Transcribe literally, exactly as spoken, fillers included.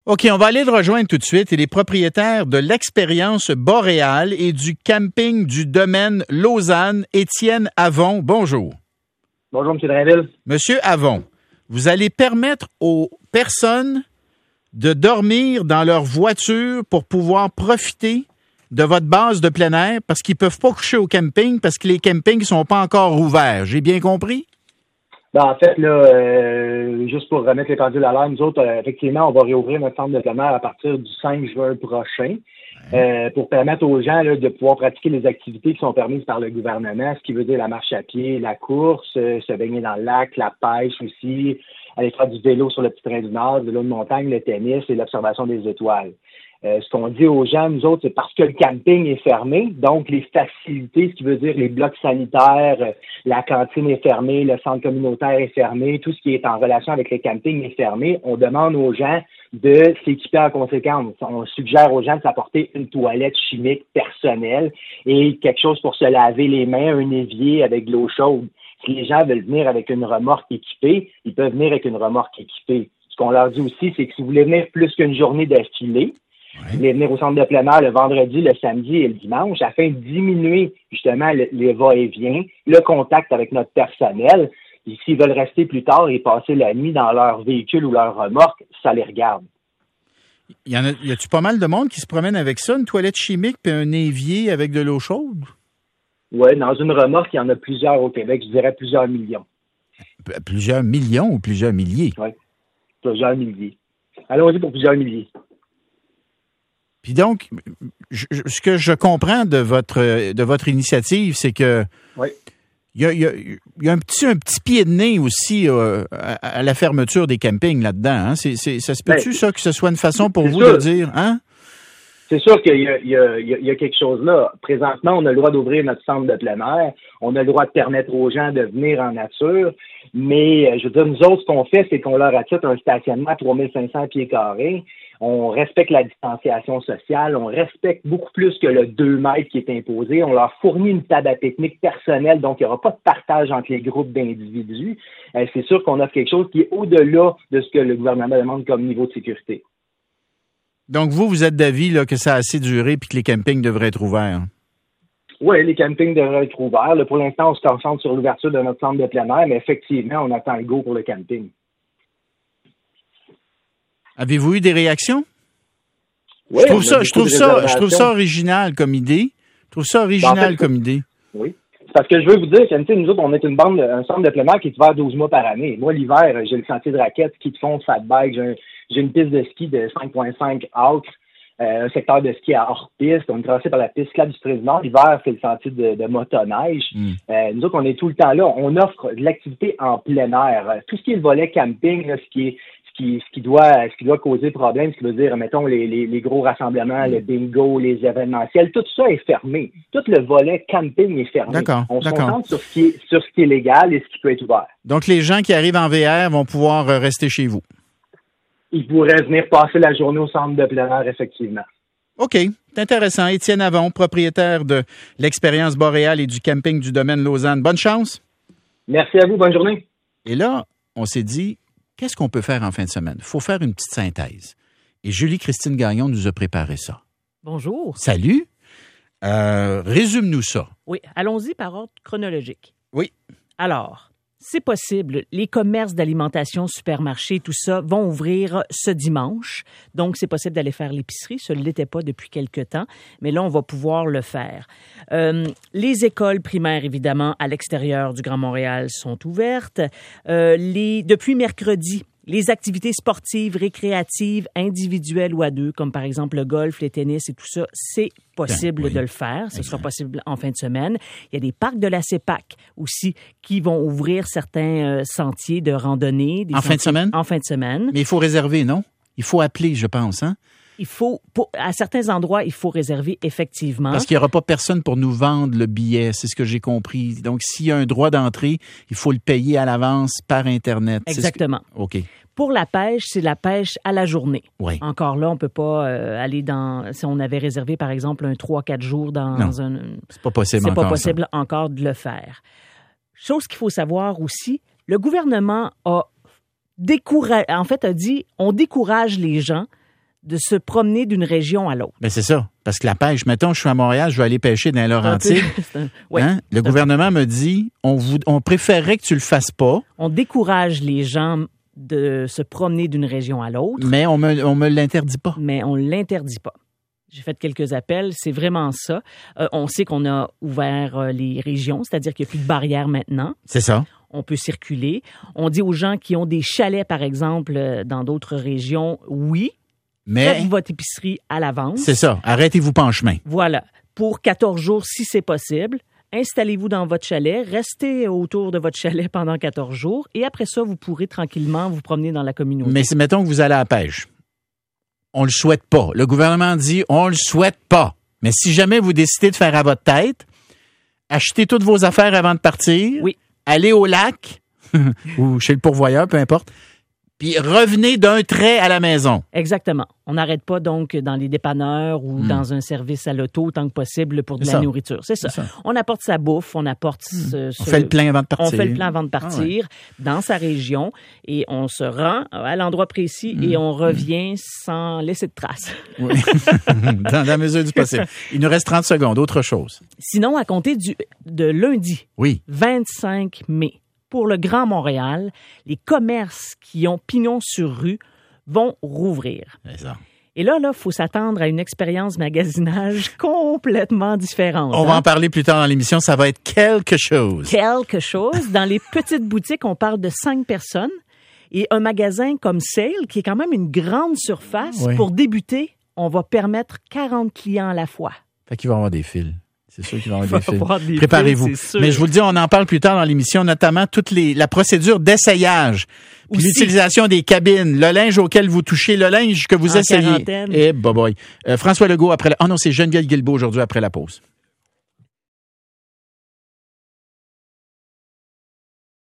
OK, on va aller le rejoindre tout de suite. Il est propriétaire de l'expérience boréale et du camping du domaine Lausanne, Étienne Avon. Bonjour. Bonjour, M. Drainville. Monsieur Avon, vous allez permettre aux personnes de dormir dans leur voiture pour pouvoir profiter de votre base de plein air parce qu'ils ne peuvent pas coucher au camping parce que les campings ne sont pas encore ouverts. J'ai bien compris? Ben, en fait, là, euh, juste pour remettre les pendules à l'heure, nous autres, euh, effectivement, on va réouvrir notre centre de plein air à partir du cinq juin prochain euh, pour permettre aux gens là, de pouvoir pratiquer les activités qui sont permises par le gouvernement, ce qui veut dire la marche à pied, la course, euh, se baigner dans le lac, la pêche aussi, aller faire du vélo sur le petit train du Nord, du vélo de montagne, le tennis et l'observation des étoiles. Euh, ce qu'on dit aux gens, nous autres, c'est parce que le camping est fermé, donc les facilités, ce qui veut dire les blocs sanitaires, euh, la cantine est fermée, le centre communautaire est fermé, tout ce qui est en relation avec les campings est fermé. On demande aux gens de s'équiper en conséquence. On suggère aux gens de s'apporter une toilette chimique personnelle et quelque chose pour se laver les mains, un évier avec de l'eau chaude. Si les gens veulent venir avec une remorque équipée, ils peuvent venir avec une remorque équipée. Ce qu'on leur dit aussi, c'est que si vous voulez venir plus qu'une journée d'affilée, vous voulez venir au centre de plein air le vendredi, le samedi et le dimanche afin de diminuer justement le, les va-et-vient, le contact avec notre personnel. Et s'ils veulent rester plus tard et passer la nuit dans leur véhicule ou leur remorque, ça les regarde. Y en a, y a-tu pas mal de monde qui se promène avec ça, une toilette chimique puis un évier avec de l'eau chaude? Oui, dans une remorque, il y en a plusieurs au Québec, je dirais plusieurs millions. P- plusieurs millions ou plusieurs milliers? Oui, plusieurs milliers. Allons-y pour plusieurs milliers. Puis donc, je, je, ce que je comprends de votre de votre initiative, c'est que oui. il y a, y a, y a un petit un petit pied de nez aussi euh, à, à la fermeture des campings là-dedans. Hein? C'est, c'est, ça se peut-tu, ben, ça, que ce soit une façon pour vous sûr. de dire, hein? C'est sûr qu'il y a, il y, a, il y a quelque chose là. Présentement, on a le droit d'ouvrir notre centre de plein air. On a le droit de permettre aux gens de venir en nature. Mais, je veux dire, nous autres, ce qu'on fait, c'est qu'on leur achète un stationnement à trois mille cinq cents pieds carrés. On respecte la distanciation sociale. On respecte beaucoup plus que le deux mètres qui est imposé. On leur fournit une table à pique-nique personnelle. Donc, il n'y aura pas de partage entre les groupes d'individus. Euh, c'est sûr qu'on offre quelque chose qui est au-delà de ce que le gouvernement demande comme niveau de sécurité. Donc, vous, vous êtes d'avis là, que ça a assez duré et que les campings devraient être ouverts? Oui, les campings devraient être ouverts. Là, pour l'instant, on se concentre sur l'ouverture de notre centre de plein air, mais effectivement, on attend le go pour le camping. Avez-vous eu des réactions? Oui. Je trouve ça, je trouve ça, je trouve ça original comme idée. Je trouve ça original ben en fait, comme idée. Oui. Parce que je veux vous dire que nous autres, on est une bande, un centre de plein air qui est ouvert douze mois par année. Moi, l'hiver, j'ai le sentier de raquettes, ski de fond, fat bike, j'ai, un, j'ai une piste de ski de cinq virgule cinq acres, euh, un secteur de ski à hors-piste. On est traversé par la piste là du Président. L'hiver, c'est le sentier de, de motoneige. Mm. Euh, nous autres, on est tout le temps là. On offre de l'activité en plein air. Tout ce qui est le volet camping, là, ce qui est Ce qui, ce qui doit ce qui doit causer problème, ce qui veut dire, mettons, les, les, les gros rassemblements, le bingo, les événementiels, tout ça est fermé. Tout le volet camping est fermé. D'accord, On se d'accord. concentre sur ce qui est, sur ce qui est légal et ce qui peut être ouvert. Donc, les gens qui arrivent en V R vont pouvoir rester chez vous. Ils pourraient venir passer la journée au centre de plein air, effectivement. OK, c'est intéressant. Étienne Avon, propriétaire de l'expérience boréale et du camping du domaine Lausanne. Bonne chance. Merci à vous, bonne journée. Et là, on s'est dit, qu'est-ce qu'on peut faire en fin de semaine? Il faut faire une petite synthèse. Et Julie-Christine Gagnon nous a préparé ça. Bonjour. Salut. Euh, résume-nous ça. Oui, allons-y par ordre chronologique. Oui. Alors, c'est possible. Les commerces d'alimentation, supermarchés, tout ça, vont ouvrir ce dimanche. Donc, c'est possible d'aller faire l'épicerie. Ça ne l'était pas depuis quelque temps. Mais là, on va pouvoir le faire. Euh, les écoles primaires, évidemment, à l'extérieur du Grand Montréal sont ouvertes. Euh, les, depuis mercredi, les activités sportives, récréatives, individuelles ou à deux, comme par exemple le golf, le tennis et tout ça, c'est possible oui. de le faire. Ce exact. sera possible en fin de semaine. Il y a des parcs de la CEPAC aussi qui vont ouvrir certains euh, sentiers de randonnée. Des en fin de semaine? En fin de semaine. Mais il faut réserver, non? Il faut appeler, je pense, hein? Il faut, pour, à certains endroits, il faut réserver effectivement. Parce qu'il n'y aura pas personne pour nous vendre le billet, c'est ce que j'ai compris. Donc, s'il y a un droit d'entrée, il faut le payer à l'avance par Internet. Exactement. C'est ce que... OK. Pour la pêche, c'est la pêche à la journée. Oui. Encore là, on ne peut pas euh, aller dans... Si on avait réservé, par exemple, un trois quatre jours dans non, un... c'est pas possible c'est encore. pas possible ça. encore de le faire. Chose qu'il faut savoir aussi, le gouvernement a découragé... En fait, a dit, on décourage les gens de se promener d'une région à l'autre. Ben c'est ça. Parce que la pêche, mettons, je suis à Montréal, je vais aller pêcher dans les Laurentides. Un, oui, hein? Le gouvernement me dit, on, vous, on préférerait que tu le fasses pas. On décourage les gens de se promener d'une région à l'autre. Mais on me, on me l'interdit pas. Mais on l'interdit pas. J'ai fait quelques appels, c'est vraiment ça. Euh, on sait qu'on a ouvert euh, les régions, c'est-à-dire qu'il n'y a plus de barrières maintenant. C'est ça. On peut circuler. On dit aux gens qui ont des chalets, par exemple, euh, dans d'autres régions, oui, mais faites votre épicerie à l'avance. C'est ça. Arrêtez-vous pas en chemin. Voilà. Pour quatorze jours, si c'est possible, installez-vous dans votre chalet, restez autour de votre chalet pendant quatorze jours et après ça, vous pourrez tranquillement vous promener dans la communauté. Mais mettons que vous allez à la pêche. On le souhaite pas. Le gouvernement dit on le souhaite pas. Mais si jamais vous décidez de faire à votre tête, achetez toutes vos affaires avant de partir. Oui. Allez au lac ou chez le pourvoyeur, peu importe. Puis revenez d'un trait à la maison. Exactement. On n'arrête pas donc dans les dépanneurs ou mm. dans un service à l'auto tant que possible pour de C'est la ça. nourriture. C'est ça. C'est ça. On apporte sa bouffe, on apporte Mm. ce, On ce- fait le plein avant de partir. On fait le plan avant de partir Ah ouais. dans sa région et on se rend à l'endroit précis Mm. et on revient sans laisser de traces. Oui. Dans la mesure du possible. Il nous reste trente secondes. Autre chose. Sinon, à compter du, de lundi, Oui. vingt-cinq mai, pour le Grand Montréal, les commerces qui ont pignon sur rue vont rouvrir. C'est ça. Et là, il faut s'attendre à une expérience magasinage complètement différente. On va hein? en parler plus tard dans l'émission. Ça va être quelque chose. Quelque chose. Dans les petites boutiques, on parle de cinq personnes. Et un magasin comme Sale, qui est quand même une grande surface, Oui. pour débuter, on va permettre quarante clients à la fois. Fait qu'il va y avoir des fils. C'est sûr qu'il va y Il avoir va des y avoir fils. des Préparez-vous. fils, c'est sûr. Mais je vous le dis, on en parle plus tard dans l'émission, notamment toute les, la procédure d'essayage, puis Aussi. l'utilisation des cabines, le linge auquel vous touchez, le linge que vous En essayez. quarantaine. Eh, boy, boy. Euh, François Legault après la... Oh non, c'est Geneviève Guilbeault aujourd'hui après la pause.